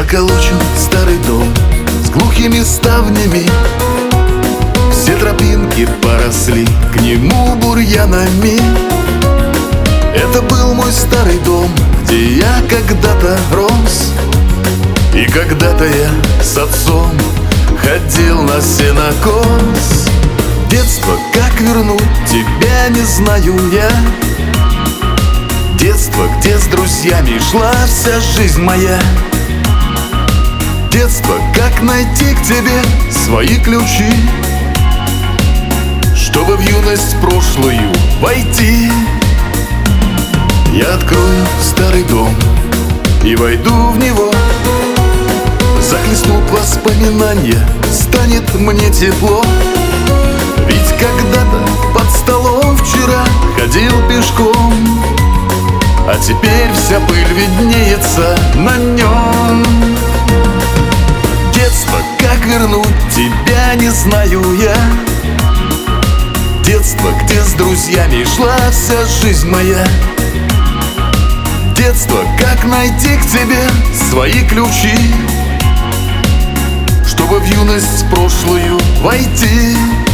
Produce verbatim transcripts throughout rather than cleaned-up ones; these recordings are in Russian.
Заколочен старый дом с глухими ставнями, все тропинки поросли к нему бурьянами. Это был мой старый дом, где я когда-то рос, и когда-то я с отцом ходил на сенокос. Детство, как вернуть тебя, не знаю я. Детство, где с друзьями шла вся жизнь моя. Детство, как найти к тебе свои ключи, чтобы в юность прошлую войти. Я открою старый дом и войду в него. Захлестнут воспоминания, станет мне тепло. Ведь когда-то под столом вчера ходил пешком, а теперь вся пыль виднеется на нем. Детство, как вернуть тебя, не знаю я. Детство, где с друзьями шла вся жизнь моя. Детство, как найти к тебе свои ключи, чтобы в юность прошлую войти.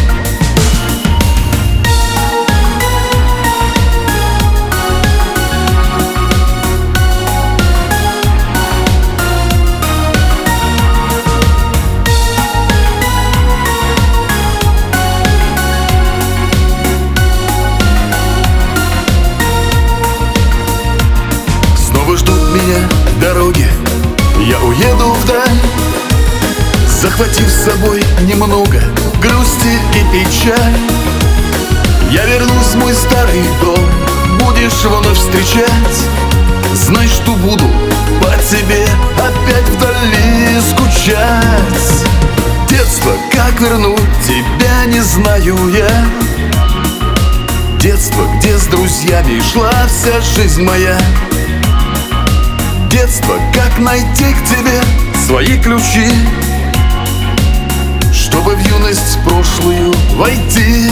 Ждут меня дороги, я уеду вдаль, захватив с собой немного грусти и печаль. Я вернусь в мой старый дом, будешь вновь встречать. Знай, что буду по тебе опять вдали скучать. Детство, как вернуть тебя, не знаю я. Детство, где с друзьями шла вся жизнь моя. Детство, как найти к тебе свои ключи, чтобы в юность прошлую войти.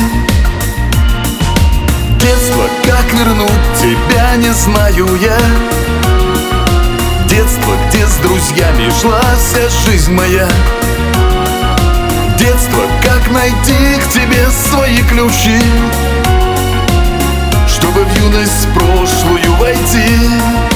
Детство, как вернуть тебя, не знаю я. Детство, где с друзьями шла вся жизнь моя. Детство, как найти к тебе свои ключи, чтобы в юность прошлую войти.